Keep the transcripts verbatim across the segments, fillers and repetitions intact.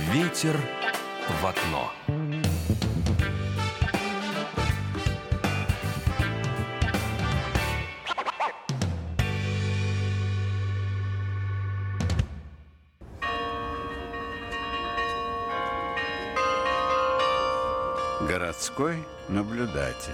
Ветер в окно. Городской наблюдатель.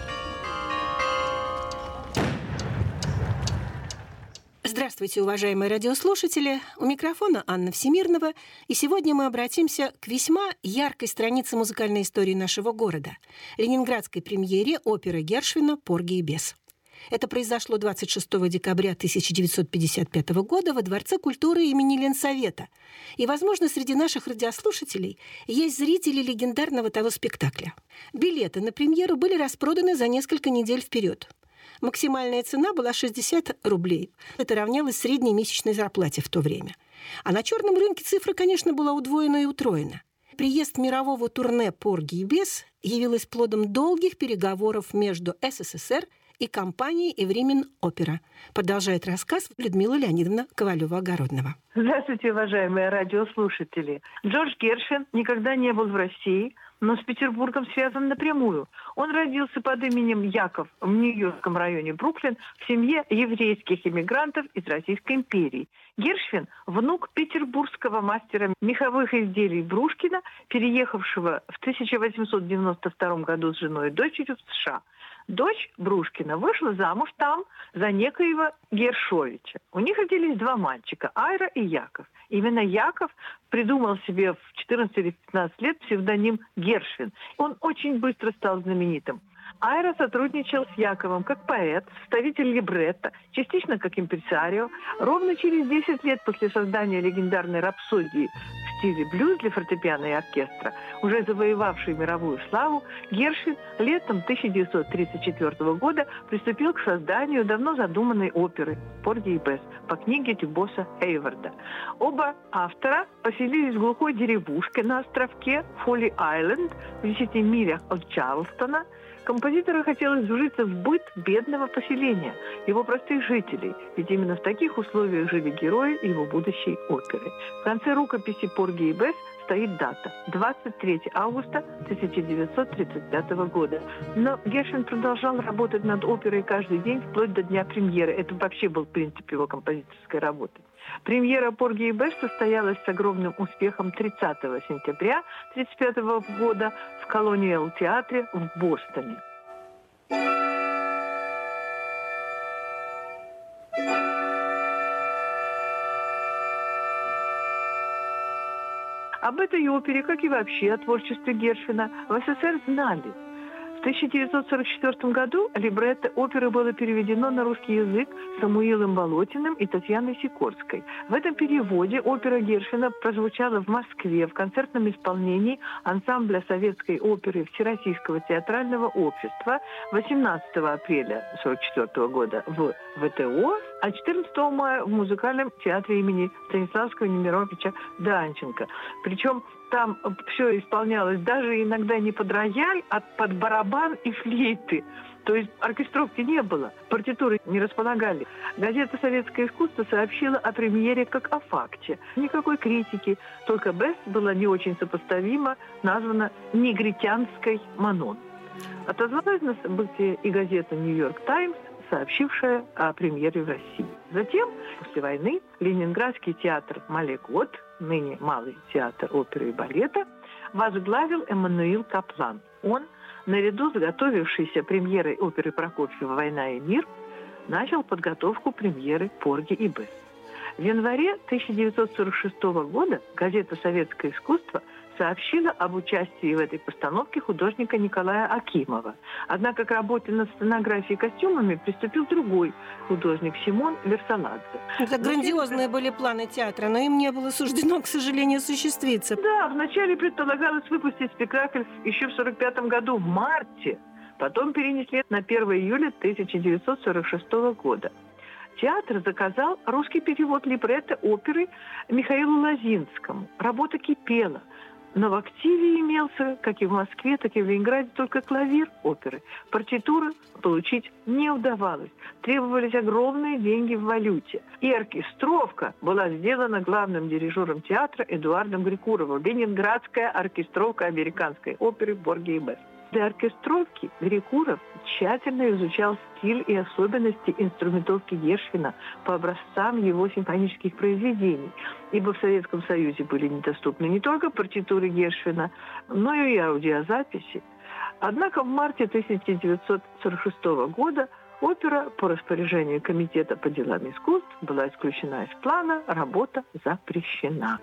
Здравствуйте, уважаемые радиослушатели. У микрофона Анна Всемирнова. И сегодня мы обратимся к весьма яркой странице музыкальной истории нашего города – ленинградской премьере оперы Гершвина «Порги и бес». Это произошло двадцать шестого декабря тысяча девятьсот пятьдесят пятого года во Дворце культуры имени Ленсовета. И, возможно, среди наших радиослушателей есть зрители легендарного того спектакля. Билеты на премьеру были распроданы за несколько недель вперед. Максимальная цена была шестьдесят рублей. Это равнялось средней месячной зарплате в то время. А на черном рынке цифра, конечно, была удвоена и утроена. Приезд мирового турне «Порги и бес» явилась плодом долгих переговоров между СССР и компанией «Эвримен Опера», продолжает рассказ Людмила Леонидовна Ковалева-Огородного. Здравствуйте, уважаемые радиослушатели. Джордж Гершвин никогда не был в России, но с Петербургом связан напрямую. Он родился под именем Яков в Нью-Йоркском районе Бруклин в семье еврейских иммигрантов из Российской империи. Гершвин – внук петербургского мастера меховых изделий Брушкина, переехавшего в тысяча восемьсот девяносто втором году с женой и дочерью в США. Дочь Брушкина вышла замуж там за некоего Гершовича. У них родились два мальчика – Айра и Яков. Именно Яков придумал себе в четырнадцать или пятнадцать лет псевдоним Гершвин. Он очень быстро стал знаменитым. Айра сотрудничал с Яковом как поэт, составитель либретто, частично как импресарио. Ровно через десять лет после создания легендарной рапсодии в стиле блюз для фортепиано и оркестра, уже завоевавшей мировую славу, Гершвин летом тысяча девятьсот тридцать четвёртого года приступил к созданию давно задуманной оперы «Порги и бес» по книге Дюбоса Эйварда. Оба автора поселились в глухой деревушке на островке Фолли-Айленд в десяти милях от Чарльстона. Композитору хотелось вжиться в быт бедного поселения, его простых жителей, ведь именно в таких условиях жили герои его будущей оперы. В конце рукописи «Порги и бес» стоит дата – двадцать третьего августа тысяча девятьсот тридцать пятого года. Но Гершвин продолжал работать над оперой каждый день вплоть до дня премьеры. Это вообще был принцип его композиторской работы. Премьера «Порги и бес» состоялась с огромным успехом тридцатого сентября тысяча девятьсот тридцать пятого года в Колониал-театре в Бостоне. Об этой опере, как и вообще о творчестве Гершвина, в СССР знали. В тысяча девятьсот сорок четвёртом году либретто оперы было переведено на русский язык Самуилом Болотиным и Татьяной Сикорской. В этом переводе опера Гершвина прозвучала в Москве в концертном исполнении ансамбля советской оперы Всероссийского театрального общества восемнадцатого апреля сорок четвёртого года в ВТО, а четырнадцатого мая в музыкальном театре имени Станиславского Немировича Данченко. Причем там все исполнялось даже иногда не под рояль, а под барабан и флейты. То есть оркестровки не было, партитуры не располагали. Газета «Советское искусство» сообщила о премьере как о факте. Никакой критики, только «Бес» была не очень сопоставима, названа «негритянской Манон». Отозвалась на событие и газета «Нью-Йорк Таймс», сообщившая о премьере в России. Затем, после войны, Ленинградский театр «Малегод», ныне Малый театр оперы и балета, возглавил Эммануил Каплан. Он, наряду с готовившейся премьерой оперы Прокофьева «Война и мир», начал подготовку премьеры «Порги и бес». В январе тысяча девятьсот сорок шестого года газета «Советское искусство» сообщила об участии в этой постановке художника Николая Акимова. Однако к работе над сценографией и костюмами приступил другой художник Симон Версаладзе. Это грандиозные были планы театра, но им не было суждено, к сожалению, осуществиться. Да, вначале предполагалось выпустить спектакль еще в сорок пятом году, в марте. Потом перенесли на первого июля тысяча девятьсот сорок шестого года. Театр заказал русский перевод либретто оперы Михаилу Лозинскому. Работа кипела. Но в активе имелся, как и в Москве, так и в Ленинграде, только клавир оперы. Партитуры получить не удавалось. Требовались огромные деньги в валюте. И оркестровка была сделана главным дирижером театра Эдуардом Грикуровым. Ленинградская оркестровка американской оперы «Порги и Бесс». Для оркестровки Грикуров тщательно изучал стиль и особенности инструментовки Гершвина по образцам его симфонических произведений, ибо в Советском Союзе были недоступны не только партитуры Гершвина, но и аудиозаписи. Однако в марте тысяча девятьсот сорок шестого года опера по распоряжению Комитета по делам искусств была исключена из плана, работа запрещена.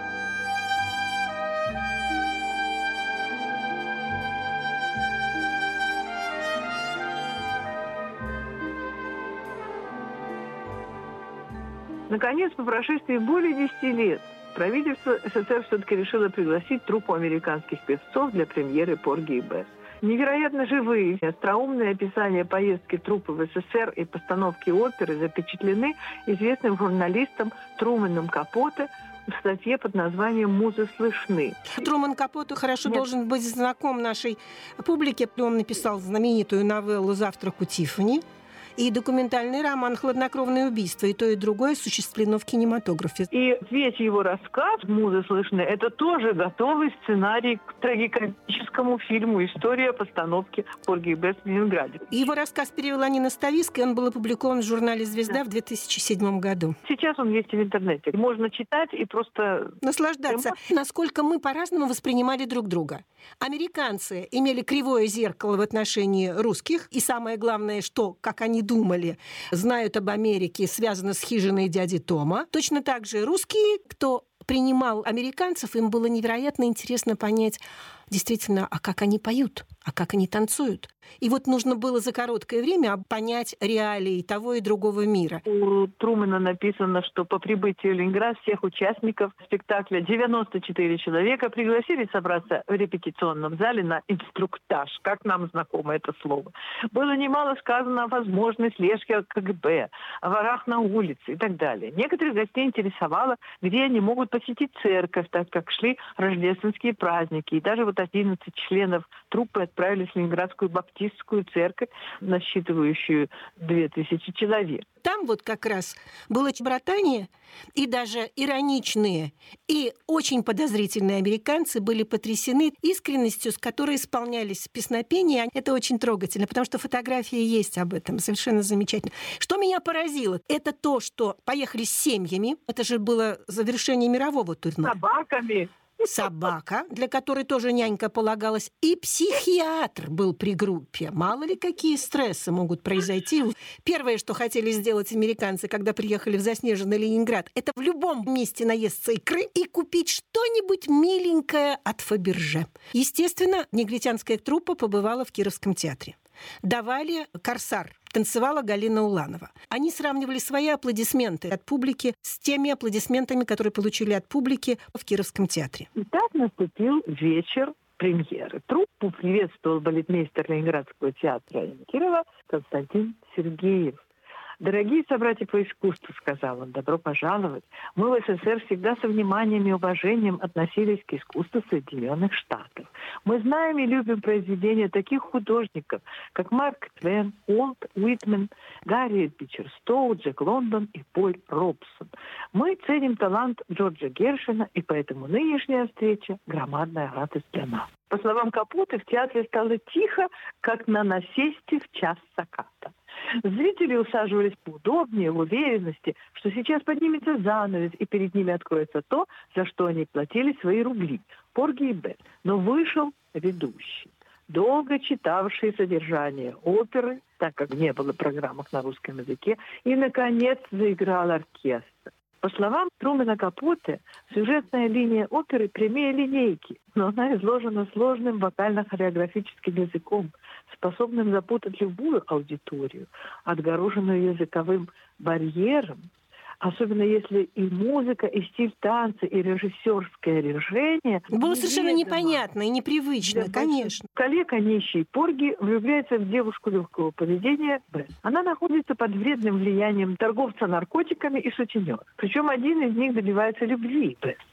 Наконец, по прошествии более десяти лет, правительство СССР все-таки решило пригласить труппу американских певцов для премьеры «Порги и Бесс». Невероятно живые, остроумные описания поездки труппы в СССР и постановки оперы запечатлены известным журналистом Труманом Капоте в статье под названием «Музы слышны». Труман Капоте хорошо Нет. должен быть знаком нашей публике. Он написал знаменитую новеллу «Завтрак у Тиффани» и документальный роман «Хладнокровное убийство». И то, и другое осуществлено в кинематографе. И весь его рассказ «Музы слышны» — это тоже готовый сценарий к трагикомическому фильму «История постановки «Порги и Бесс» в Ленинграде». Его рассказ перевела Нина Ставицкая, и он был опубликован в журнале «Звезда» да. в две тысячи седьмом году. Сейчас он есть в интернете. Можно читать и просто... наслаждаться. Насколько мы по-разному воспринимали друг друга. Американцы имели кривое зеркало в отношении русских. И самое главное, что, как они думали, знают об Америке, связано с хижиной дяди Тома. Точно так же русские, кто принимал американцев, им было невероятно интересно понять, действительно, а как они поют, а как они танцуют. И вот нужно было за короткое время понять реалии того и другого мира. У Трумэна написано, что по прибытии в Ленинград всех участников спектакля девяносто четыре человека пригласили собраться в репетиционном зале на инструктаж, как нам знакомо это слово. Было немало сказано о возможной слежке от КГБ, о ворах на улице и так далее. Некоторых гостей интересовало, где они могут посетить церковь, так как шли рождественские праздники. И даже вот одиннадцать членов труппы отправились в Ленинградскую баптистскую церковь, насчитывающую две тысячи человек. Там вот как раз было братание, и даже ироничные и очень подозрительные американцы были потрясены искренностью, с которой исполнялись песнопения. Это очень трогательно, потому что фотографии есть об этом, совершенно замечательно. Что меня поразило, это то, что поехали с семьями, это же было завершение мирового турне. Собаками. Собака, для которой тоже нянька полагалась, и психиатр был при группе. Мало ли какие стрессы могут произойти. Первое, что хотели сделать американцы, когда приехали в заснеженный Ленинград, это в любом месте наесться икры и купить что-нибудь миленькое от Фаберже. Естественно, негритянская труппа побывала в Кировском театре. Давали «Корсар», танцевала Галина Уланова. Они сравнивали свои аплодисменты от публики с теми аплодисментами, которые получили от публики в Кировском театре. И так наступил вечер премьеры. Труппу приветствовал балетмейстер Ленинградского театра Кирова Константин Сергеев. «Дорогие собратья по искусству, — сказал он, — добро пожаловать. Мы в СССР всегда со вниманием и уважением относились к искусству Соединенных Штатов. Мы знаем и любим произведения таких художников, как Марк Твен, Уолт Уитмен, Гарриет Бичер Стоу, Джек Лондон и Поль Робсон. Мы ценим талант Джорджа Гершвина, и поэтому нынешняя встреча — громадная радость для нас». По словам Капоте, в театре стало тихо, как на насесте в час заката. Зрители усаживались поудобнее, в уверенности, что сейчас поднимется занавес, и перед ними откроется то, за что они платили свои рубли – «Порги и Бесс». Но вышел ведущий, долго читавший содержание оперы, так как не было программок на русском языке, и, наконец, заиграл оркестр. По словам Трумана Капоте, сюжетная линия оперы прямее линейки, но она изложена сложным вокально-хореографическим языком, способным запутать любую аудиторию, отгороженную языковым барьером, особенно если и музыка, и стиль танца, и режиссерское решение... Было совершенно непонятно и непривычно, конечно. Коллега нищий Порги влюбляется в девушку легкого поведения Бесс. Она находится под вредным влиянием торговца наркотиками и сутенера. Причем один из них добивается любви Бесс.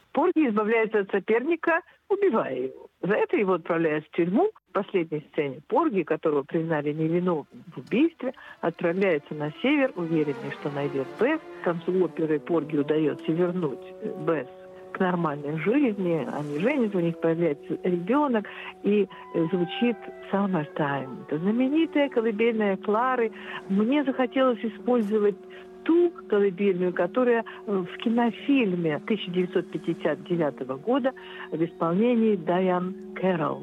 Порги избавляется от соперника, убивая его. За это его отправляют в тюрьму. В последней сцене Порги, которого признали невиновным в убийстве, отправляется на север, уверенный, что найдет Бесс. К концу оперы Порги удается вернуть Бесс к нормальной жизни. Они женятся, у них появляется ребенок, и звучит «Summertime». Это знаменитая колыбельная Клары. Мне захотелось использовать ту колыбельную, которая в кинофильме тысяча девятьсот пятьдесят девятого года в исполнении Дайан Кэрролл.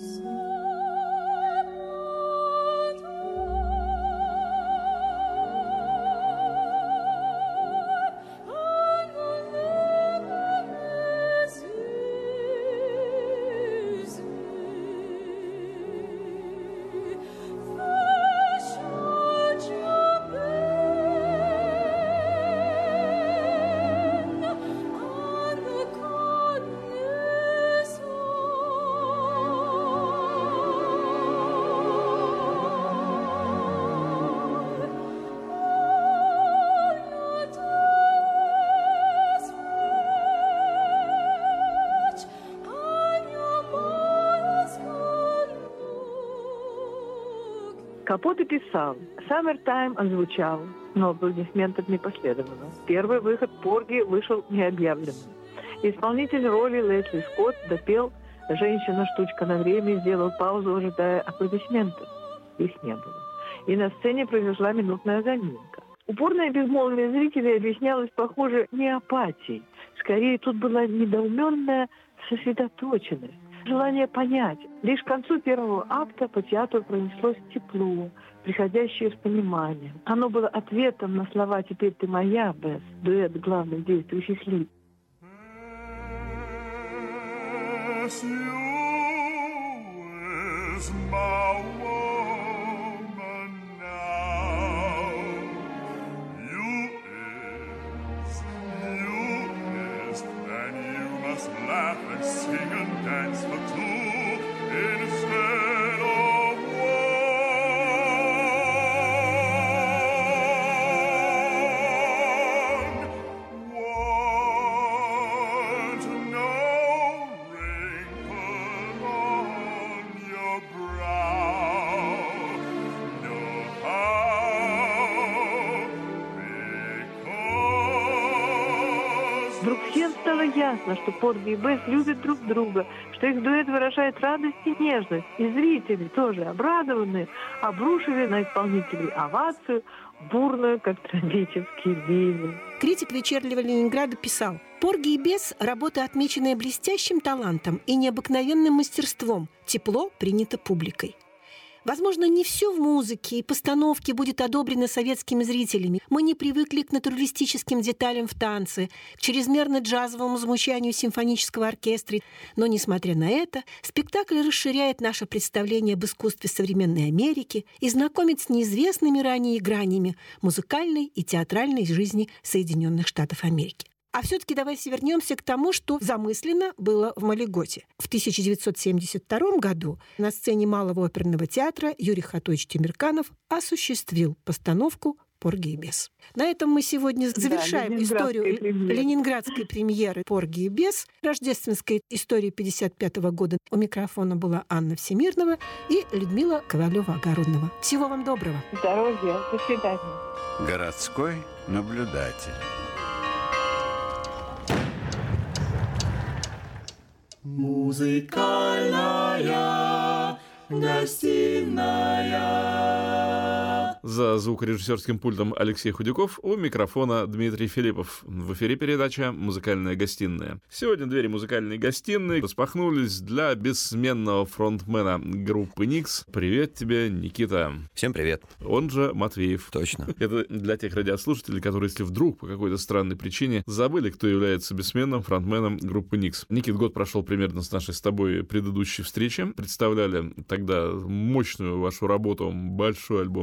Капоте писал, «Summertime» он звучал, но аплодисментов не последовало. Первый выход Порги вышел необъявленным. Исполнитель роли Лесли Скотт допел «Женщина-штучка на время», сделал паузу, ожидая аплодисментов. Их не было. И на сцене произошла минутная заминка. Упорное безмолвие зрителей объяснялось, похоже, не апатией. Скорее, тут была недоуменная сосредоточенность. Желание понять. Лишь к концу первого акта по театру пронеслось тепло, приходящее с пониманием. Оно было ответом на слова «Теперь ты моя, Бесс», дуэт главных действующих лиц. Laugh and sing and dance for two instead of one. Want no wrinkle on your brow, no how, because Вдруг всем стало ясно, что Порги и Бесс любят друг друга, что их дуэт выражает радость и нежность. И зрители, тоже обрадованные, обрушили на исполнителей овацию, бурную, как трагический ливень. Критик «Вечернего Ленинграда» писал: «Порги и Бесс – работа, отмеченная блестящим талантом и необыкновенным мастерством. Тепло принято публикой». Возможно, не все в музыке и постановке будет одобрено советскими зрителями. Мы не привыкли к натуралистическим деталям в танце, к чрезмерно джазовому звучанию симфонического оркестра. Но, несмотря на это, спектакль расширяет наше представление об искусстве современной Америки и знакомит с неизвестными ранее гранями музыкальной и театральной жизни Соединенных Штатов Америки. А все-таки давайте вернемся к тому, что замыслено было в Малиготе. В тысяча девятьсот семьдесят втором году на сцене Малого оперного театра Юрий Хатович Темирканов осуществил постановку «Порги и Бесс». На этом мы сегодня завершаем да, историю премьеры. ленинградской премьеры «Порги и Бесс», рождественской истории пятьдесят пятого года. У микрофона была Анна Всемирнова и Людмила Ковалева-Огороднова. Всего вам доброго. Здоровья. До свидания. Городской наблюдатель. Музыкальная гостиная. За звукорежиссерским пультом Алексей Худяков, у микрофона Дмитрий Филиппов. В эфире передача «Музыкальная гостиная». Сегодня двери музыкальной гостиной распахнулись для бессменного фронтмена группы Никс. Привет тебе, Никита. Всем привет. Он же Матвеев. Точно. Это для тех радиослушателей, которые, если вдруг по какой-то странной причине забыли, кто является бессменным фронтменом группы Никс. Никит, год прошел примерно с нашей с тобой предыдущей встречи. Представляли тогда мощную вашу работу, большой альбом, сделанного в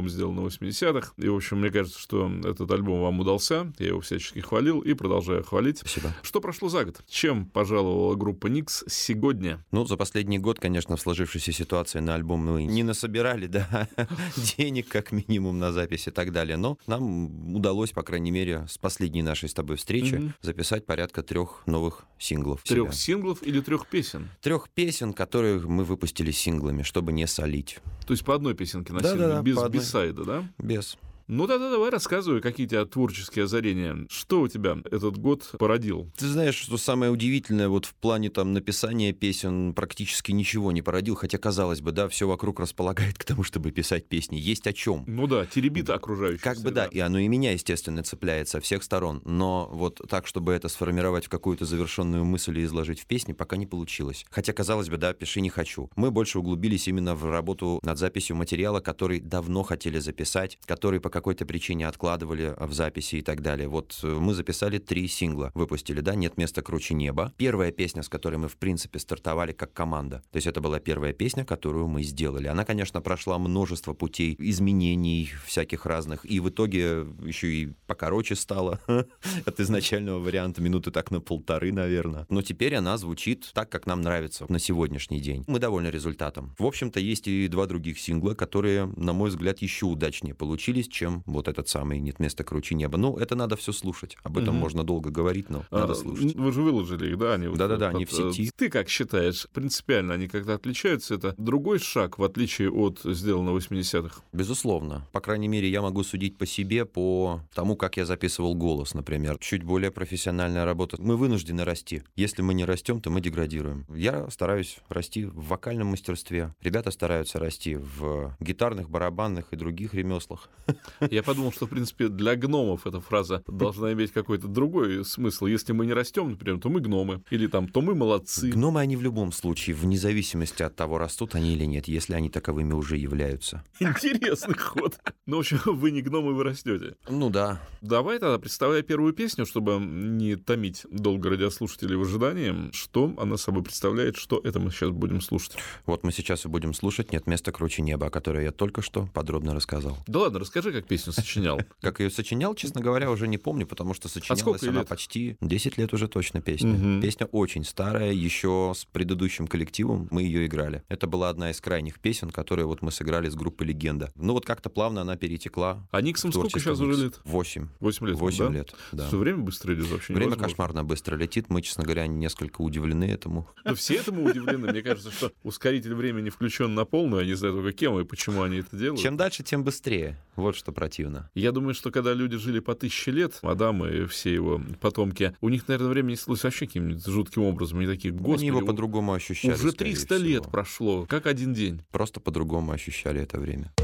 восьмидесятых. И, в общем, мне кажется, что этот альбом вам удался. Я его всячески хвалил и продолжаю хвалить. Спасибо. Что прошло за год? Чем пожаловала группа Никс сегодня? Ну, за последний год, конечно, в сложившейся ситуации на альбом мы не насобирали, да, денег, как минимум, на запись и так далее. Но нам удалось, по крайней мере, с последней нашей с тобой встречи mm-hmm. записать порядка трех новых синглов. Трех синглов или трех песен? Трех песен, которые мы выпустили синглами, чтобы не солить. То есть по одной песенке на да, сингле, да, да, без бисайда, да? Без. Ну да-да, давай рассказывай, какие у тебя творческие озарения. Что у тебя этот год породил? Ты знаешь, что самое удивительное, вот в плане там написания песен практически ничего не породил, хотя, казалось бы, да, все вокруг располагает к тому, чтобы писать песни. Есть о чем. Ну да, теребит окружающих. Как бы да, и оно и меня, естественно, цепляет со всех сторон, но вот так, чтобы это сформировать в какую-то завершенную мысль и изложить в песне, пока не получилось. Хотя, казалось бы, да, пиши не хочу. Мы больше углубились именно в работу над записью материала, который давно хотели записать, который по какой-то причине откладывали в записи и так далее. Вот мы записали три сингла, выпустили, да, «Нет места круче неба». Первая песня, с которой мы, в принципе, стартовали как команда. То есть это была первая песня, которую мы сделали. Она, конечно, прошла множество путей, изменений всяких разных, и в итоге еще и покороче стала от изначального варианта, минуты так на полторы, наверное. Но теперь она звучит так, как нам нравится на сегодняшний день. Мы довольны результатом. В общем-то, есть и два других сингла, которые, на мой взгляд, еще удачнее получились, чем вот этот самый «Нет места круче неба». Ну, это надо все слушать. Об этом mm-hmm. можно долго говорить, но а, надо слушать. Вы же выложили их, да? Они Да-да-да, вот, они в сети. Ты как считаешь, принципиально они как-то отличаются? Это другой шаг, в отличие от сделанного в восьмидесятых? Безусловно. По крайней мере, я могу судить по себе, по тому, как я записывал голос, например. Чуть более профессиональная работа. Мы вынуждены расти. Если мы не растем, то мы деградируем. Я стараюсь расти в вокальном мастерстве. Ребята стараются расти в гитарных, барабанных и других ремеслах. Я подумал, что, в принципе, для гномов эта фраза должна иметь какой-то другой смысл. Если мы не растем, например, то мы гномы. Или там, то мы молодцы. Гномы, они в любом случае, вне зависимости от того, растут они или нет, если они таковыми уже являются. Интересный ход. Ну, в общем, вы не гномы, вы растете. Ну да. Давай тогда, представляя первую песню, чтобы не томить долго радиослушателей в ожидании, что она собой представляет, что это мы сейчас будем слушать. Вот мы сейчас и будем слушать «Нет места круче неба», о которой я только что подробно рассказал. Да ладно, расскажи, как песню сочинял. Как ее сочинял, честно говоря, уже не помню, потому что сочинялась она почти десять лет уже точно песня. Угу. Песня очень старая, еще с предыдущим коллективом мы ее играли. Это была одна из крайних песен, которые вот мы сыграли с группой «Легенда». Ну вот как-то плавно она перетекла. А Никсам сколько сейчас уже лет? Восемь. Восемь лет. Восемь да? лет, да. Что время быстро идет вообще Время невозможно. Кошмарно быстро летит. Мы, честно говоря, несколько удивлены этому. Да все этому удивлены. Мне кажется, что ускоритель времени включен на полную. Я не знаю только кем и почему они это делают. Чем дальше, тем быстрее. Вот что противно. Я думаю, что когда люди жили по тысяче лет, Адам и все его потомки, у них, наверное, время неслось вообще каким-нибудь жутким образом. Они такие, господи, они его по-другому ощущали. Уже триста лет прошло, как один день. Просто по-другому ощущали это время.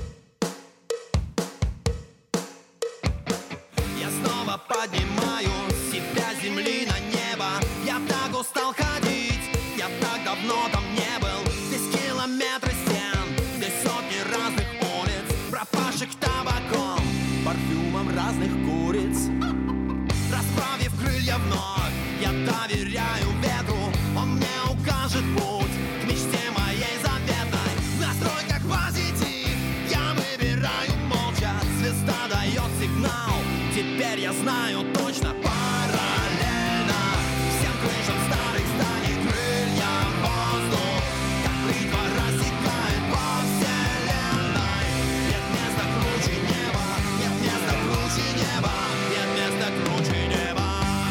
Я снова поднимаю себя с земли на небо. Я так устал ходить, я так давно там не был. Здесь километры стен, здесь сотни разных улиц, пропавших табаком, парфюмом разных куриц. Расправив крылья вновь, я доверяю ветру. Он мне укажет путь к мечте моей заветной. Настрой как позитив, я выбираю молча. Звезда дает сигнал, теперь я знаю точно. Параллельно всем крышам старых зданий крылья в воздух, как бритва рассекает по вселенной. Нет места круче неба, нет места круче неба, нет места круче неба.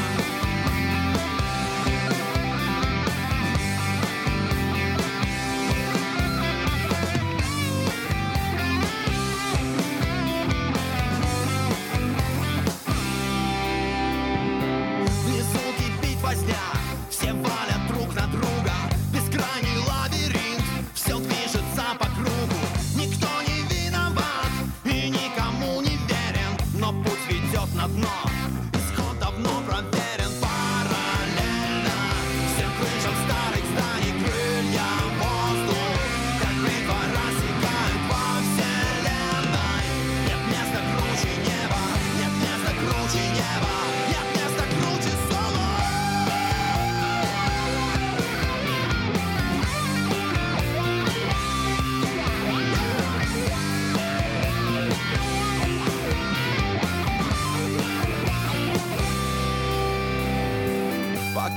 Внизу кипит возня, все валят друг на друга. Бескрайний лабиринт, все движется по кругу. Никто не виноват и никому не верен, но путь ведет на дно, исход давно проверен. Параллельно всем крышам старых зданий крылья в воздух, как бритва рассекают по вселенной. Нет места круче неба, нет места круче неба, нет места круче солнца.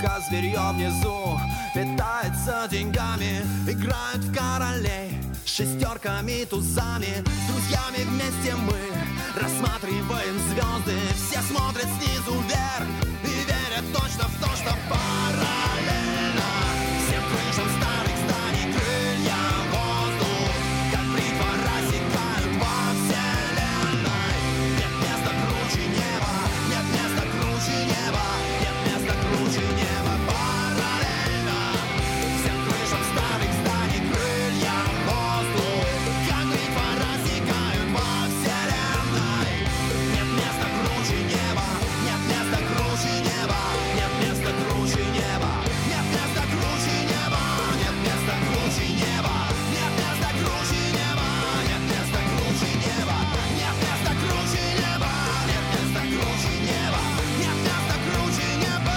только зверье внизу питается деньгами, играют в королей шестерками, тузами. С друзьями вместе мы рассматриваем звезды. Все смотрят снизу вверх и верят точно в то, что параллельно всем крышам старых зданий крылья в воздух, как бритва, рассекают во вселенной. Нет места круче неба, нет места круче неба, нет места круче неба. Параллельно всем крышам старых зданий крылья в воздух, как бритва, рассекают во вселенной. Нет места круче неба, нет места круче неба, нет места круче неба, нет места круче неба, нет места круче неба, нет места круче неба, нет места круче неба, нет места круче неба, нет места круче неба, нет места круче неба.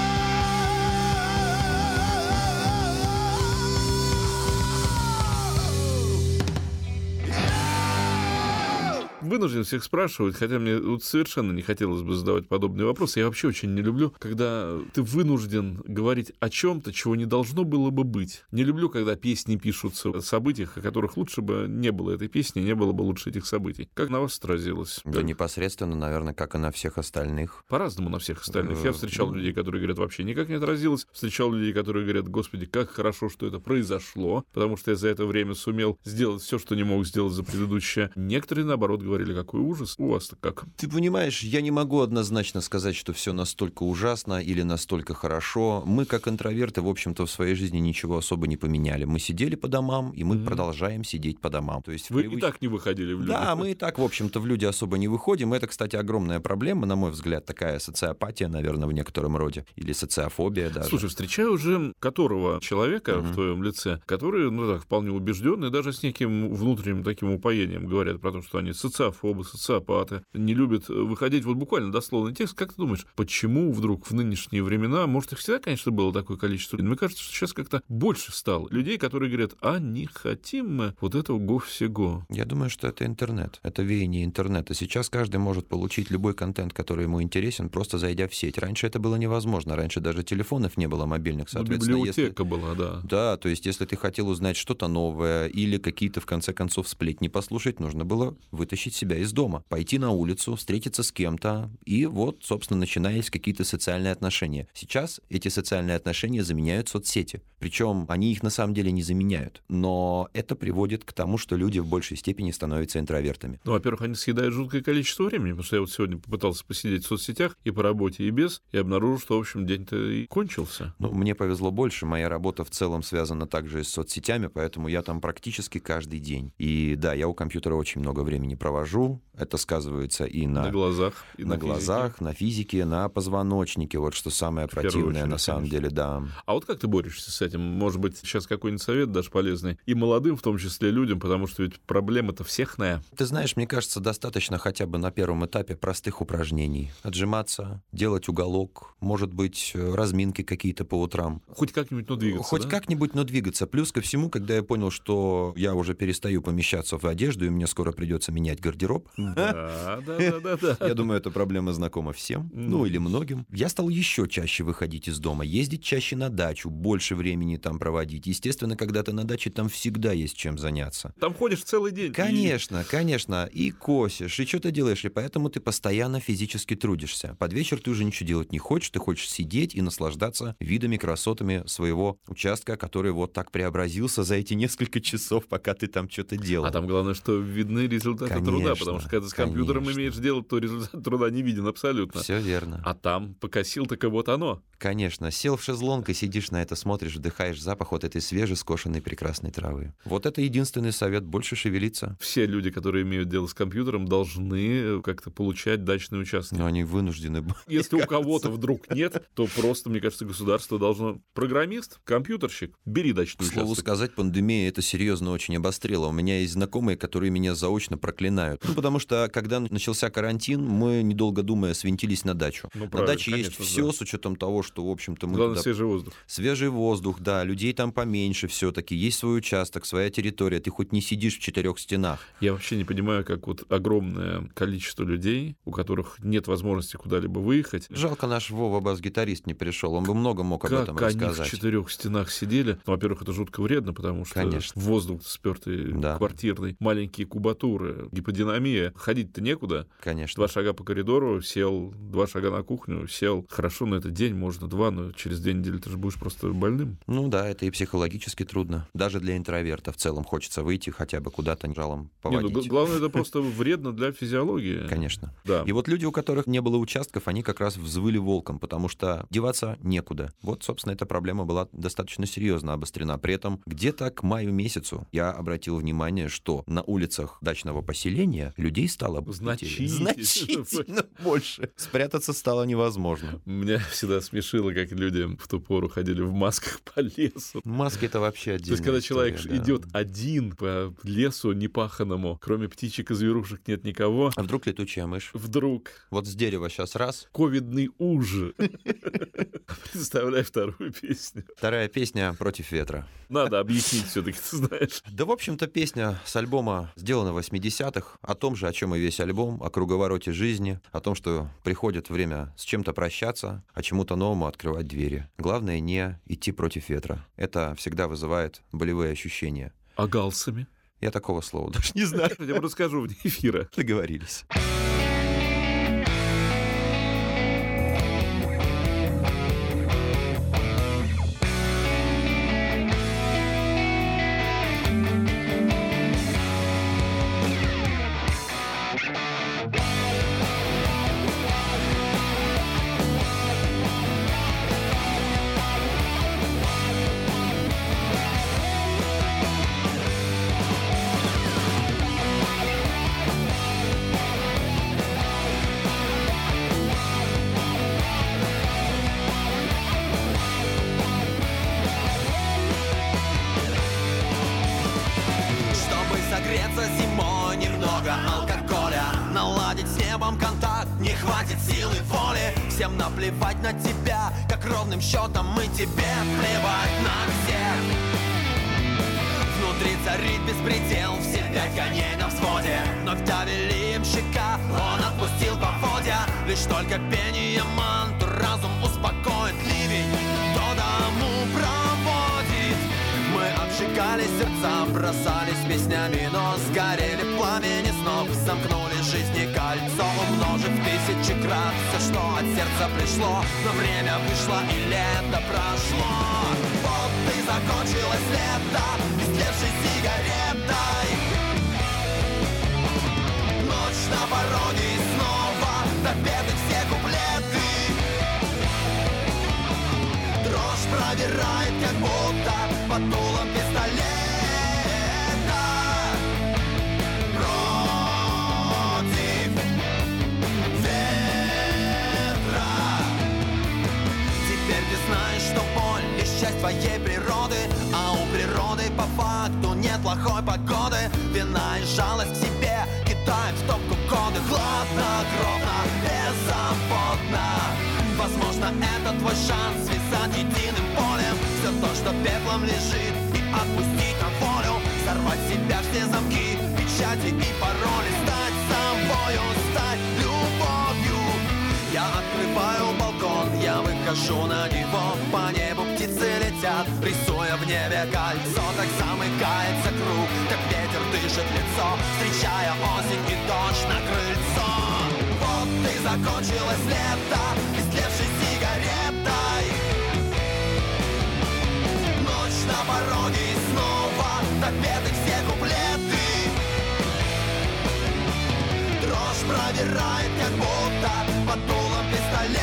Вынужден всех спрашивать, хотя мне вот совершенно не хотелось бы задавать подобные вопросы. Я вообще очень не люблю, когда ты вынужден говорить о чем-то, чего не должно было бы быть. Не люблю, когда песни пишутся о событиях, о которых лучше бы не было этой песни, не было бы лучше этих событий. Как на вас отразилось? Да, непосредственно, наверное, как и на всех остальных. По-разному на всех остальных. Я встречал людей, которые говорят, вообще никак не отразилось. Встречал людей, которые говорят, господи, как хорошо, что это произошло, потому что я за это время сумел сделать все, что не мог сделать за предыдущее. Некоторые, наоборот, говорили, какой ужас. У вас-то как? Ты понимаешь, я не могу однозначно сказать, что все настолько ужасно или настолько хорошо. Мы, как интроверты, в общем-то, в своей жизни ничего особо не поменяли. Мы сидели по домам, и мы mm-hmm. продолжаем сидеть по домам. То есть вы привыч... и так не выходили в люди. Да, мы и так, в общем-то, в люди особо не выходим. Это, кстати, огромная проблема, на мой взгляд, такая социопатия, наверное, в некотором роде. Или социофобия даже. Слушай, встречаю уже которого человека mm-hmm. в твоем лице, который, ну так, вполне убежденный, даже с неким внутренним таким упоением говорят про то, что они социофобы, социопаты, не любят выходить. Вот буквально дословный текст. Как ты думаешь, почему вдруг в нынешние времена, может, их всегда, конечно, было такое количество, но мне кажется, что сейчас как-то больше стало людей, которые говорят, а не хотим мы вот этого го-всего. Я думаю, что это интернет. Это веяние интернета. Сейчас каждый может получить любой контент, который ему интересен, просто зайдя в сеть. Раньше это было невозможно. Раньше даже телефонов не было мобильных, соответственно. Ну, библиотека если... была, да. Да, то есть если ты хотел узнать что-то новое или какие-то, в конце концов, сплетни послушать, нужно было вытащить себя из дома, пойти на улицу, встретиться с кем-то, и вот, собственно, начинались какие-то социальные отношения. Сейчас эти социальные отношения заменяют соцсети. Причем они их на самом деле не заменяют. Но это приводит к тому, что люди в большей степени становятся интровертами. Ну, во-первых, они съедают жуткое количество времени, потому что я вот сегодня попытался посидеть в соцсетях и по работе, и без, и обнаружил, что, в общем, день-то и кончился. Ну, мне повезло больше. Моя работа в целом связана также и с соцсетями, поэтому я там практически каждый день. И да, я у компьютера очень много времени провожу. Это сказывается и на, на глазах, и на, на глазах, физике. на физике, на позвоночнике. Вот что самое в противное очередь, на самом конечно. деле, да. А вот как ты борешься с этим? Может быть, сейчас какой-нибудь совет дашь полезный и молодым, в том числе людям, потому что ведь проблема-то всехная. Ты знаешь, мне кажется, достаточно хотя бы на первом этапе простых упражнений. Отжиматься, делать уголок, может быть, разминки какие-то по утрам. Хоть как-нибудь, но двигаться, Хоть да? как-нибудь, но двигаться. Плюс ко всему, когда я понял, что я уже перестаю помещаться в одежду, и мне скоро придется менять гардероб. Да, да, да, да. Я думаю, эта проблема знакома всем, ну или многим. Я стал еще чаще выходить из дома, ездить чаще на дачу, больше времени там проводить. Естественно, когда ты на даче, там всегда есть чем заняться. Там ходишь целый день. Конечно, и... конечно. И косишь, и что ты делаешь, и поэтому ты постоянно физически трудишься. Под вечер ты уже ничего делать не хочешь, ты хочешь сидеть и наслаждаться видами, красотами своего участка, который вот так преобразился за эти несколько часов, пока ты там что-то делал. А там главное, что видны результаты конечно, труда, потому что когда с компьютером конечно. имеешь дело, то результат труда не виден абсолютно. Все верно. А там покосил, так и вот оно. Конечно. Сел в шезлонг и сидишь на это, смотришь, вдыхаешь запах вот этой свежескошенной прекрасной травы. Вот это единственный совет. Больше шевелиться. Все люди, которые имеют дело с компьютером, должны как-то получать дачные участки. Но они вынуждены. Если у кого-то вдруг нет, то просто, мне кажется, государство должно... Программист, компьютерщик, бери дачный участок. К слову сказать, пандемия это серьезно очень обострила. У меня есть знакомые, которые меня заочно проклинают Ну, потому что, когда начался карантин, мы, недолго думая, свинтились на дачу. Ну, на даче есть конечно, все, да. с учетом того, что, в общем-то, мы Главное, туда... свежий воздух. Свежий воздух, да, людей там поменьше все-таки, есть свой участок, своя территория, ты хоть не сидишь в четырех стенах. Я вообще не понимаю, как вот огромное количество людей, у которых нет возможности куда-либо выехать. Жалко, наш Вова бас-гитарист не пришел, он бы много мог об Как этом они рассказать. в четырех стенах сидели. Ну, во-первых, это жутко вредно, потому что Конечно. воздух спертый, Да. квартирный, маленькие кубатуры, гиподинамия. Ходить-то некуда. Конечно. Два шага по коридору, сел, два шага на кухню, сел. Хорошо, на этот день, можно два, но через две недели ты же будешь просто больным. Ну да, это и психологически трудно. Даже для интроверта в целом хочется выйти хотя бы куда-то жалом поводить. Не, ну, г- главное, это просто вредно для физиологии. Конечно. Да. И вот люди, у которых не было участков, они как раз взвыли волком, потому что деваться некуда. Вот, собственно, эта проблема была достаточно серьезно обострена. При этом где-то к маю месяцу я обратил внимание, что на улицах дачного поселения людей стало Значительно. значительно больше. Спрятаться стало невозможно. Меня всегда смешило, как люди в ту пору ходили в масках по лесу. Маски — это вообще То отдельная есть, когда человек история, да. идет один по лесу непаханному, кроме птичек и зверушек нет никого, А вдруг летучая мышь? вдруг Вот с дерева сейчас раз. ковидный уж. Представляй вторую песню. Вторая песня «Против ветра». Надо объяснить все-таки, ты знаешь. Да, в общем-то, песня с альбома сделана в восьмидесятых, о том же, о чем и весь альбом, о круговороте жизни, о том, что приходит время с чем-то прощаться, а чему-то новому открывать двери. Главное не идти против ветра. Это всегда вызывает болевые ощущения. А галсами? Я такого слова даже не знаю. Я вам расскажу вне эфира. Договорились. Чтобы согреться зимой, немного алкоголя, наладить с небом контакт, не хватит силы воли. Всем наплевать на тебя, как ровным счетом мы тебе плевать на всех. Внутри царит беспредел, все пять коней на взводе. Вновь давили им щека, он отпустил поводья. Лишь только пение манту разум успокоит ливень, до дому проводит. Мы обжигали сердца, бросались песнями, но сгорели пламени снов. Замкнули жизни кольцо, умножив тысячи крат все, что от сердца пришло. Но время вышло и лето прошло. Вот и закончилось лето, истлевшей сигаретой. Ночь на пороге и снова допеты все куплеты. Дрожь пробирает, как будто под дулом пистолета. Против ветра. Теперь ты знаешь, что боль лишь часть твоей природы, а у природы по факту нет плохой погоды. Вина и жалость к себе кидают в топку коды. Хладнокровно, беззаботно. Возможно, это твой шанс связать единым полем все то, что пеплом лежит, и отпустить на волю. Сорвать с себя все замки, печати и пароли. Стать собою, стать любовью. Я открываю балкон, я выхожу на него. По небу птицы летят, рисуя в небе кольцо. Так замыкается круг, как ветер дышит лицо, встречая осень и дождь на крыльцо. Вот и закончилось лето, истлевшей сигаретой. Ночь на пороге и снова допеты все куплеты. Дрожь пробирает, как будто под дулом пистолета.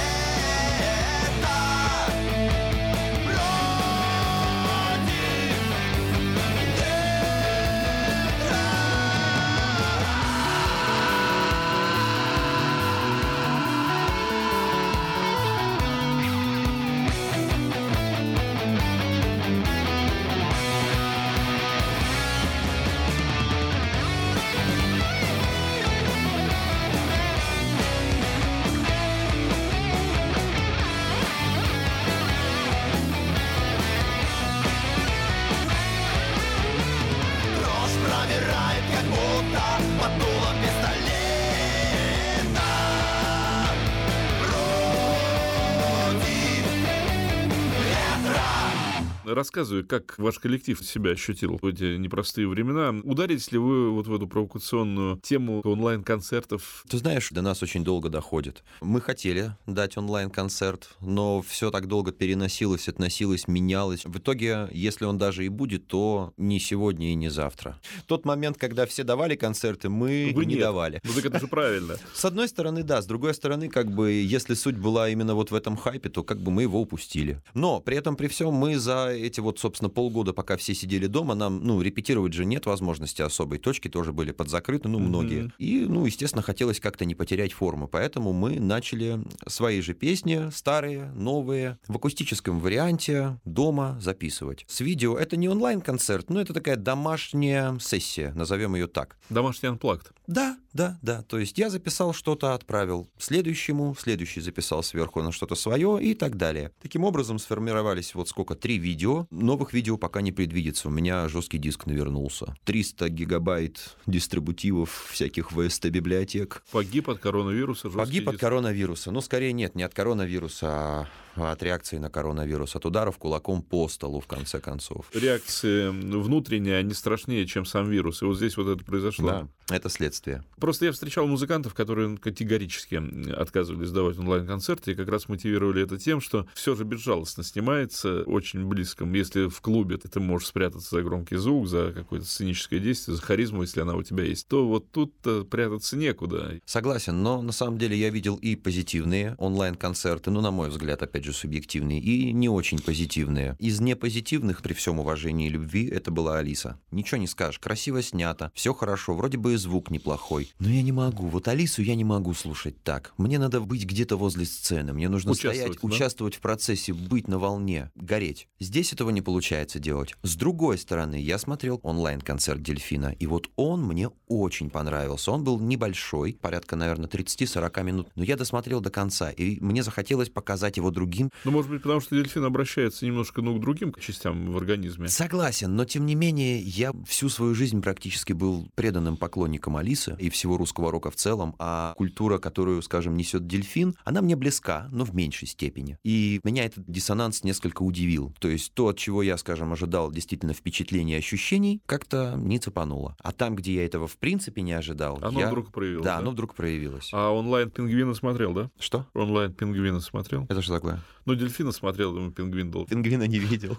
Рассказывай, как ваш коллектив себя ощутил в эти непростые времена. Ударились ли вы вот в эту провокационную тему онлайн-концертов? Ты знаешь, до нас очень долго доходит. Мы хотели дать онлайн-концерт, но все так долго переносилось, относилось, менялось. В итоге, если он даже и будет, то не сегодня и не завтра. Тот момент, когда все давали концерты, мы Вы не нет. давали. Ну так это же правильно. С одной стороны, да. С другой стороны, как бы, если суть была именно вот в этом хайпе, то как бы мы его упустили. Но при этом, при всем, мы за эти вот, собственно, полгода, пока все сидели дома, нам, ну, репетировать же нет возможности особой. Точки тоже были подзакрыты, ну, многие. Mm-hmm. И, ну, естественно, хотелось как-то не потерять форму. Поэтому мы начали свои же песни, старые, новые, в акустическом варианте дома записывать. С видео это не онлайн-концерт, но это такая домашняя сессия, назовем ее так. Домашний анплагд. Да, да, да. То есть я записал что-то, отправил следующему, следующий записал сверху на что-то свое и так далее. Таким образом сформировались вот сколько, три видео. Новых видео пока не предвидится. У меня жесткий диск навернулся. триста гигабайт дистрибутивов всяких ви эс ти-библиотек. Погиб от коронавируса? Погиб от диск. коронавируса. Ну, скорее нет, не от коронавируса, а от реакции на коронавирус, от ударов кулаком по столу, в конце концов. Реакции внутренние, они страшнее, чем сам вирус. И вот здесь вот это произошло. Да, это следствие. Просто я встречал музыкантов, которые категорически отказывались давать онлайн-концерты, и как раз мотивировали это тем, что все же безжалостно снимается очень близком. Если в клубе ты можешь спрятаться за громкий звук, за какое-то сценическое действие, за харизму, если она у тебя есть, то вот тут прятаться некуда. Согласен, но на самом деле я видел и позитивные онлайн-концерты, ну, на мой взгляд, опять же, субъективные, и не очень позитивные. Из непозитивных, при всем уважении и любви, это была Алиса. Ничего не скажешь, красиво снято, все хорошо, вроде бы и звук неплохой. Но я не могу, вот Алису я не могу слушать так. Мне надо быть где-то возле сцены, мне нужно Участвовать, стоять, да? участвовать в процессе, быть на волне, гореть. Здесь этого не получается делать. С другой стороны, я смотрел онлайн-концерт Дельфина, и вот он мне очень понравился. Он был небольшой, порядка, наверное, тридцать-сорок минут, но я досмотрел до конца, и мне захотелось показать его другим. Ну, может быть, потому что дельфин обращается немножко, ну, к другим частям в организме. Согласен, но тем не менее, я всю свою жизнь практически был преданным поклонником Алисы и всего русского рока в целом, а культура, которую, скажем, несет Дельфин, она мне близка, но в меньшей степени. И меня этот диссонанс несколько удивил. То есть то, от чего я, скажем, ожидал действительно впечатлений и ощущений, как-то не цепануло. А там, где я этого в принципе не ожидал, Оно я... вдруг проявилось. Да, Да, оно вдруг проявилось. А онлайн-пингвина смотрел, да? Что? Онлайн-пингвина смотрел? Это что такое? Ну, дельфина смотрел, думаю, пингвин был. Пингвина не видел.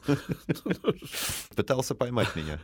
Пытался поймать меня.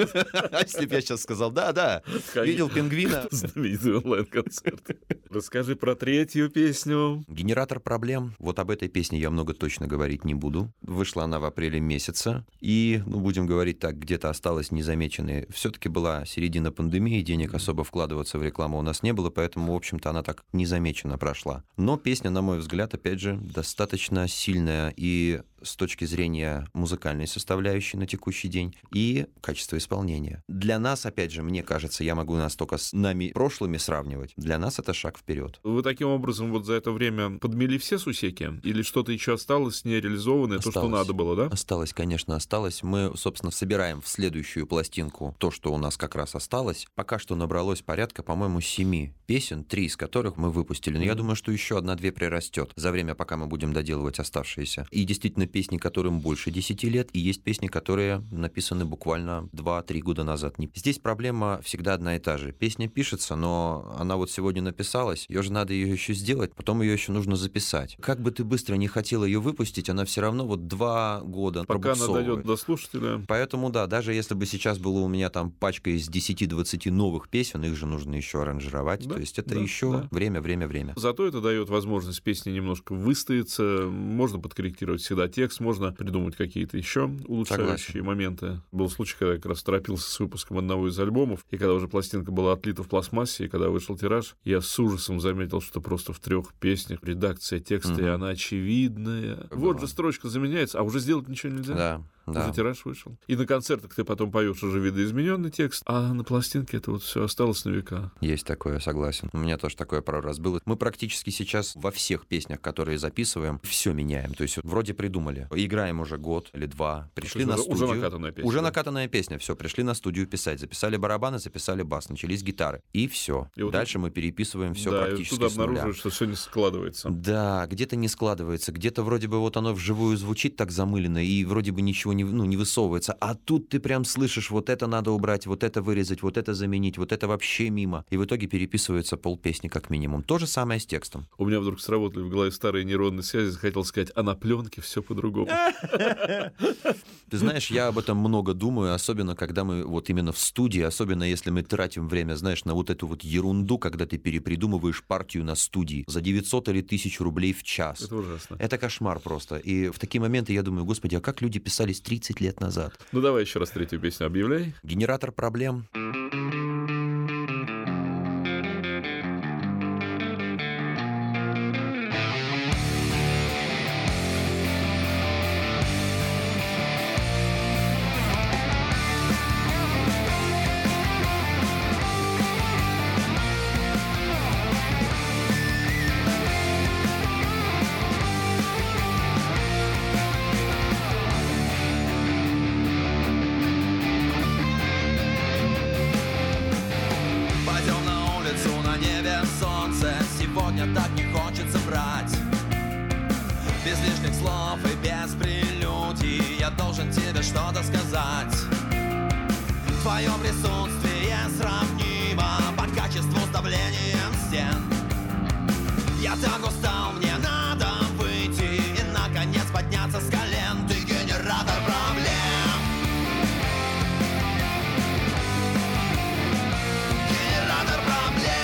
А если бы я сейчас сказал, да, да, видел пингвина. Знаменитый онлайн-концерт. Расскажи про третью песню. «Генератор проблем». Вот об этой песне я много точно говорить не буду. Вышла она в апреле месяце. И, ну, будем говорить так, где-то осталась незамеченной. Все-таки была середина пандемии, денег особо вкладываться в рекламу у нас не было, поэтому, в общем-то, она так незамеченно прошла. Но песня, на мой взгляд, опять же, достаточно сильная и с точки зрения музыкальной составляющей на текущий день и качества исполнения. Для нас, опять же, мне кажется, я могу нас только с нами прошлыми сравнивать. Для нас это шаг вперед. Вы таким образом вот за это время подмели все сусеки? Или что-то еще осталось нереализованное, то, что надо было, да? Осталось, конечно, осталось. Мы, собственно, собираем в следующую пластинку то, что у нас как раз осталось. Пока что набралось порядка, по-моему, семи песен, три из которых мы выпустили. Но я думаю, что еще одна-две прирастет за время, пока мы будем доделывать оставшиеся. И действительно, песни, которым больше десяти лет, и есть песни, которые написаны буквально два-три года назад. Здесь проблема всегда одна и та же. Песня пишется, но она вот сегодня написалась, ее же надо ее еще сделать, потом ее еще нужно записать. Как бы ты быстро не хотела ее выпустить, она все равно вот два года пока она пробуксовывает. дойдет до слушателя. Поэтому да, даже если бы сейчас было у меня там пачка из десяти-двадцати новых песен, их же нужно еще аранжировать. Да, То есть это да, еще да. время, время, время. Зато это дает возможность песни немножко выстояться, можно подкорректировать всегда текст, можно придумать какие-то еще улучшающие Согласен. моменты. Был случай, когда я как раз торопился с выпуском одного из альбомов, и когда уже пластинка была отлита в пластмассе, и когда вышел тираж, я с ужасом заметил, что просто в трех песнях редакция текста, угу. и она очевидная. Да. Вот же строчка заменяется, а уже сделать ничего нельзя. Да. Да. Уже тираж вышел. И на концертах ты потом поешь уже видоизмененный текст, а на пластинке это вот все осталось на века. Есть такое, согласен. У меня тоже такое пару раз было. Мы практически сейчас во всех песнях, которые записываем, все меняем. То есть вроде придумали, играем уже год или два, пришли на уже, студию. Уже накатанная песня. Уже да? накатанная песня, все, пришли на студию писать. Записали барабаны, записали бас, начались гитары. И все. И вот дальше тут... мы переписываем все да, практически туда с нуля. обнаруживаешь, что все не складывается. Да, где-то не складывается, где-то вроде бы вот оно вживую звучит так замыленно, и вроде бы ничего ничего не, ну, не высовывается. А тут ты прям слышишь, вот это надо убрать, вот это вырезать, вот это заменить, вот это вообще мимо. И в итоге переписывается полпесни как минимум. То же самое с текстом. У меня вдруг сработали в голове старые нейронные связи, захотел сказать, а на пленке все по-другому. Ты знаешь, я об этом много думаю, особенно когда мы вот именно в студии, особенно если мы тратим время, знаешь, на вот эту вот ерунду, когда ты перепридумываешь партию на студии за девятьсот или тысячу рублей в час. Это ужасно. Это кошмар просто. И в такие моменты я думаю, господи, а как люди писались тридцать лет назад? Ну давай еще раз третью песню объявляй. Генератор проблем. Сегодня так не хочется врать. Без лишних слов и без прелюдий я должен тебе что-то сказать. Твое присутствие сравнимо по качеству с давлением стен. Я так устал, мне надо выйти и наконец подняться с колен. Ты генератор проблем. Генератор проблем.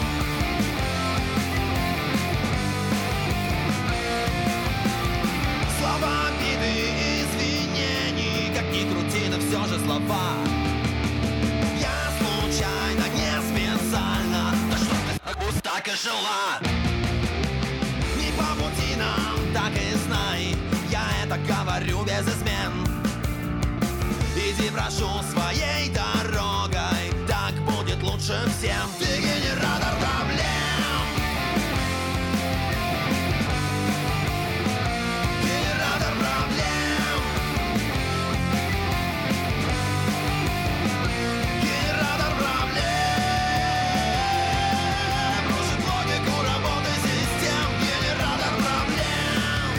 Слова обиды и извинений, как ни крути, но все же слова. Я случайно, не специально, да что ты так пусть так и жила. Не по пути нам, так и знай, я это говорю без измен. Иди, прошу, своей дорогой, так будет лучше всем. Ты генератор проблем. Генератор проблем. Генератор проблем. Бросит логику работы систем. Генератор проблем.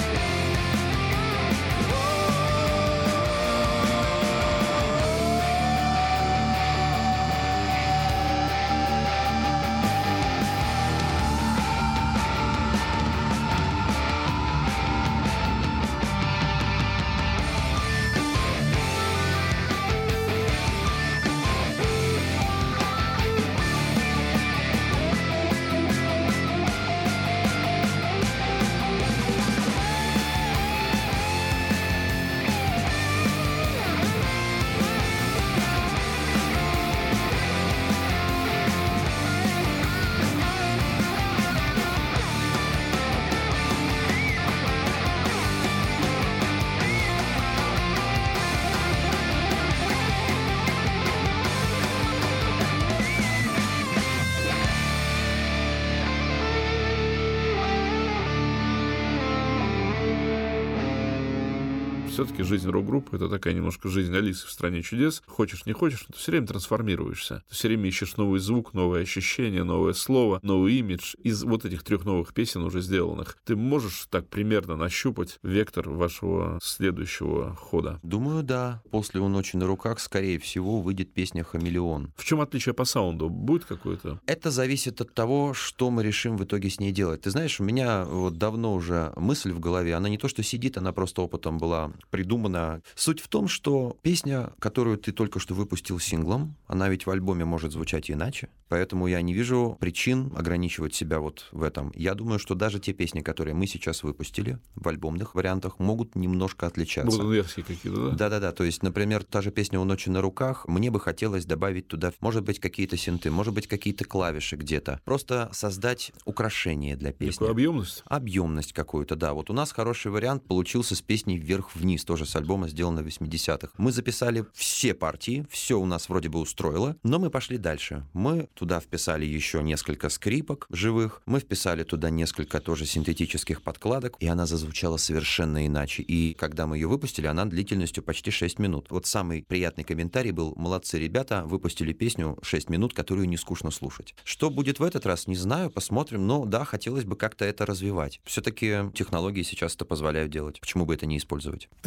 Все-таки жизнь рок-группы — это такая немножко жизнь Алисы в «Стране чудес». Хочешь, не хочешь, но ты все время трансформируешься. Ты все время ищешь новый звук, новое ощущение, новое слово, новый имидж. Из вот этих трех новых песен уже сделанных ты можешь так примерно нащупать вектор вашего следующего хода? Думаю, да. После «У ночи на руках», скорее всего, выйдет песня «Хамелеон». В чем отличие по саунду? Будет какое-то? Это зависит от того, что мы решим в итоге с ней делать. Ты знаешь, у меня вот давно уже мысль в голове, она не то что сидит, она просто опытом была придумана. Суть в том, что песня, которую ты только что выпустил синглом, она ведь в альбоме может звучать иначе, поэтому я не вижу причин ограничивать себя вот в этом. Я думаю, что даже те песни, которые мы сейчас выпустили в альбомных вариантах, могут немножко отличаться. Будут версии какие-то, да? Да-да-да, то есть, например, та же песня «У ночи на руках», мне бы хотелось добавить туда, может быть, какие-то синты, может быть, какие-то клавиши где-то. Просто создать украшение для песни. Какую объемность? Объемность какую-то, да. Вот у нас хороший вариант получился с песней «Вверх-вниз», тоже с альбома, сделано в восьмидесятых. Мы записали все партии, все у нас вроде бы устроило, но мы пошли дальше. Мы туда вписали еще несколько скрипок живых, мы вписали туда несколько тоже синтетических подкладок, и она зазвучала совершенно иначе. И когда мы ее выпустили, она длительностью почти шесть минут. Вот самый приятный комментарий был: молодцы ребята, выпустили песню шесть минут, которую не скучно слушать. Что будет в этот раз, не знаю, посмотрим, но да, хотелось бы как-то это развивать. Все-таки технологии сейчас это позволяют делать. Почему бы это не использовать? Ты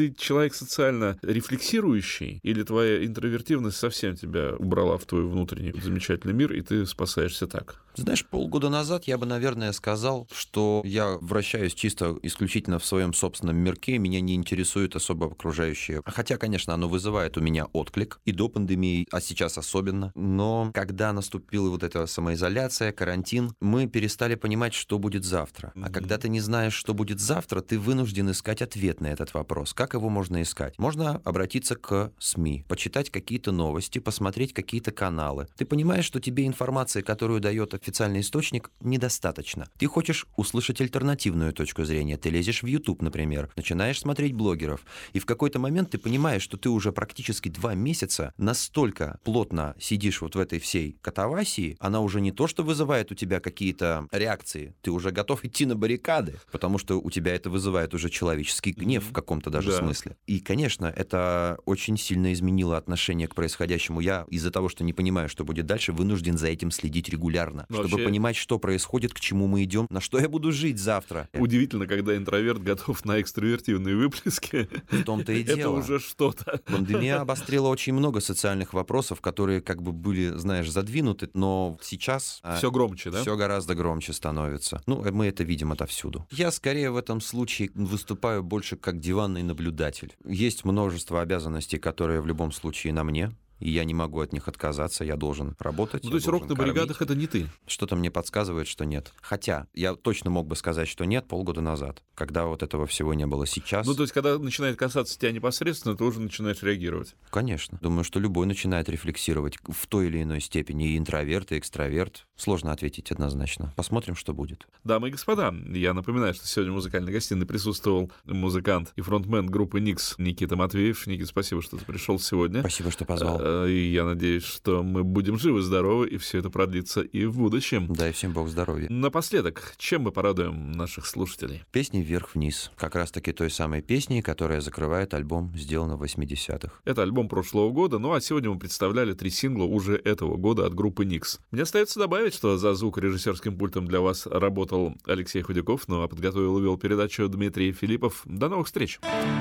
ты человек социально рефлексирующий, или твоя интровертивность совсем тебя убрала в твой внутренний замечательный мир, и ты спасаешься так? Знаешь, полгода назад я бы, наверное, сказал, что я вращаюсь чисто исключительно в своем собственном мирке, меня не интересует особо окружающее. Хотя, конечно, оно вызывает у меня отклик, и до пандемии, а сейчас особенно. Но когда наступила вот эта самоизоляция, карантин, мы перестали понимать, что будет завтра. Mm-hmm. А когда ты не знаешь, что будет завтра, ты вынужден искать ответ на этот вопрос. Как его можно искать? Можно обратиться к СМИ, почитать какие-то новости, посмотреть какие-то каналы. Ты понимаешь, что тебе информация, которую дает официальный источник, недостаточно. Ты хочешь услышать альтернативную точку зрения. Ты лезешь в YouTube, например, начинаешь смотреть блогеров, и в какой-то момент ты понимаешь, что ты уже практически два месяца настолько плотно сидишь вот в этой всей катавасии, она уже не то, что вызывает у тебя какие-то реакции, ты уже готов идти на баррикады, потому что у тебя это вызывает уже человеческий гнев mm-hmm. в каком-то даже да. смысле. И, конечно, это очень сильно изменило отношение к происходящему. Я из-за того, что не понимаю, что будет дальше, вынужден за этим следить регулярно, Вообще... чтобы понимать, что происходит, к чему мы идем, на что я буду жить завтра. Удивительно, когда интроверт готов на экстравертивные выплески. В том-то и дело. Это уже что-то. Пандемия обострила очень много социальных вопросов, которые как бы были, знаешь, задвинуты, но сейчас... Все громче, да? Все гораздо громче становится. Ну, мы это видим отовсюду. Я скорее в этом случае выступаю больше как диванный наблюдатель. Есть множество обязанностей, которые в любом случае на мне. И я не могу от них отказаться, я должен работать. Ну, то есть рок на баррикадах — это не ты? Что-то мне подсказывает, что нет. Хотя я точно мог бы сказать, что нет полгода назад, когда вот этого всего не было. Сейчас... Ну, то есть когда начинает касаться тебя непосредственно, ты уже начинаешь реагировать? Конечно. Думаю, что любой начинает рефлексировать в той или иной степени. И интроверт, и экстраверт. Сложно ответить однозначно. Посмотрим, что будет. Дамы и господа, я напоминаю, что сегодня в музыкальной гостиной присутствовал музыкант и фронтмен группы Никс Никита Матвеев. Никита, спасибо, что ты пришел сегодня. Спасибо, что позвал. И я надеюсь, что мы будем живы-здоровы, и все это продлится и в будущем. Дай всем Бог здоровья. Напоследок, чем мы порадуем наших слушателей? Песней «Вверх-вниз». Как раз-таки той самой песней, которая закрывает альбом, сделанный в восьмидесятых. Это альбом прошлого года, ну а сегодня мы представляли три сингла уже этого года от группы Никс. Мне остается добавить, что за звукорежиссерским пультом для вас работал Алексей Худяков, ну а подготовил и вел передачу Дмитрий Филиппов. До новых встреч!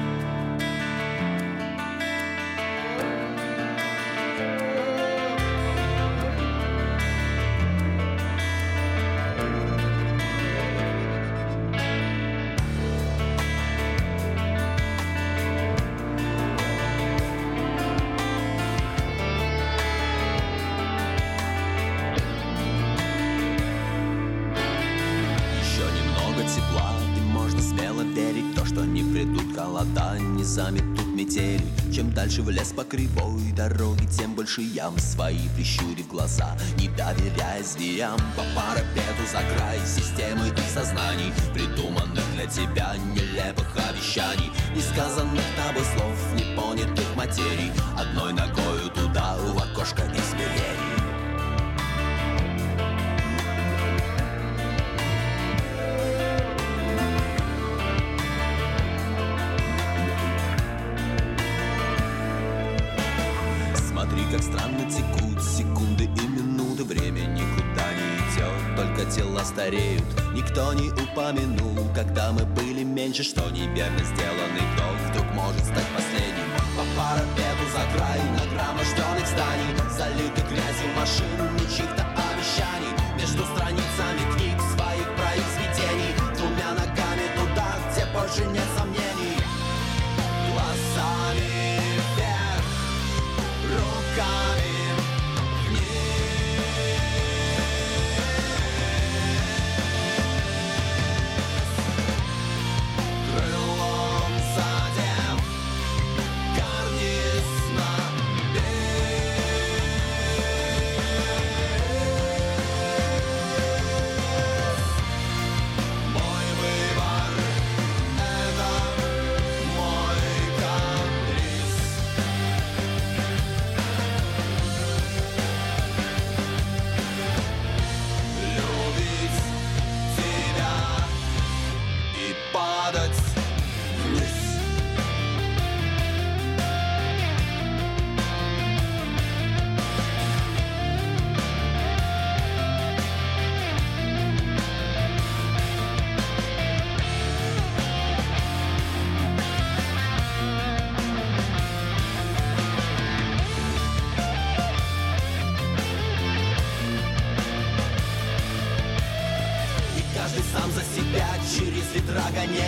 Заметут метели. Чем дальше в лес по кривой дороге, тем больше ям, свои прищурив глаза, не доверяя зверям. По парапету за край системы и сознаний, придуманных для тебя нелепых обещаний, несказанных тобой слов, непонятых материй, одной ногою туда, в окошко измерений. Как странно текут секунды и минуты, время никуда не идет, только тела стареют. Никто не упомянул, когда мы были меньше, что неверно сделанный вдох вдруг может стать последним. По парапету за край нагроможденных зданий, залитых грязью машин и чьих-то обещаний, между страницами книг своих произведений, двумя ногами туда, где больше нет сомнений. Глазами вверх, руками вниз, крылом задеть.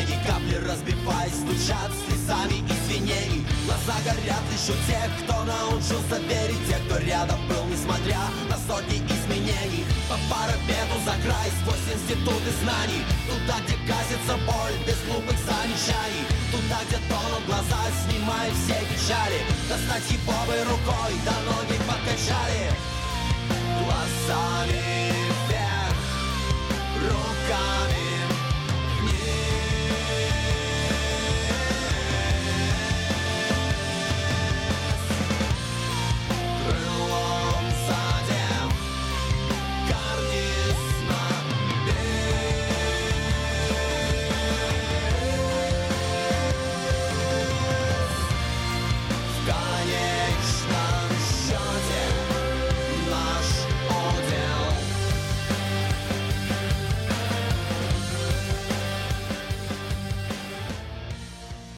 тени, капли разбиваясь, стучат слезами извинений. Глаза горят лишь у тех, кто научился верить, тех, кто рядом был, несмотря на сотни изменений. По парапету за край, сквозь институты знаний, туда, где гасится боль без глупых замечаний, туда, где тонут глаза, снимая все печали. Достать хиповой рукой, да ноги подкачали. Глазами вверх, руками